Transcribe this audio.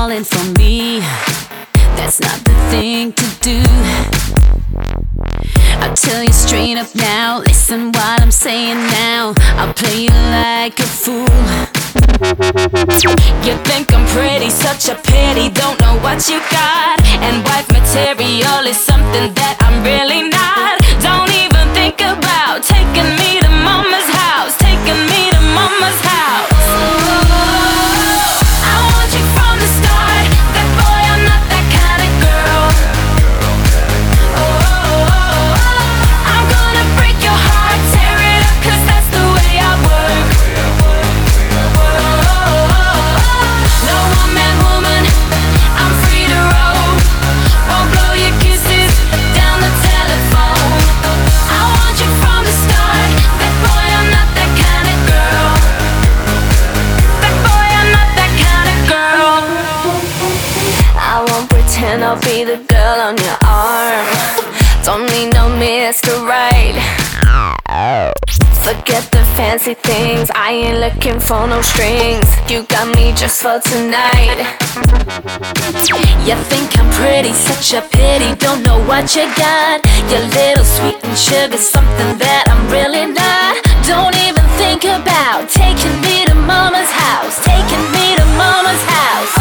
falling for me. That's not the thing to do. I'll tell you straight up now, listen what I'm saying now. I'll play you like a fool. You think I'm pretty, such a pity, don't know what you got. And wife material is something that I'm really not. Don't even think about taking me to mama's house, taking me to mama's house. I want you from the start, that boy, I'm not that kind of girl. I'm gonna break your heart, tear it up, 'cause that's the way I work. No one-man woman, I'm free to roam. Won't blow your kisses down the telephone. I want you from the start, that boy, I'm not that kind of girl. That boy, I'm not that kind of girl. I won't pretend I'll be the girl on your arm. Don't need no Mr. Right. Forget the fancy things, I ain't looking for no strings. You got me just for tonight. You think I'm pretty, such a pity, don't know what you got. You're little sweet and sugar, something that I'm really not. Don't even think about taking me to mama's house, taking me to mama's house.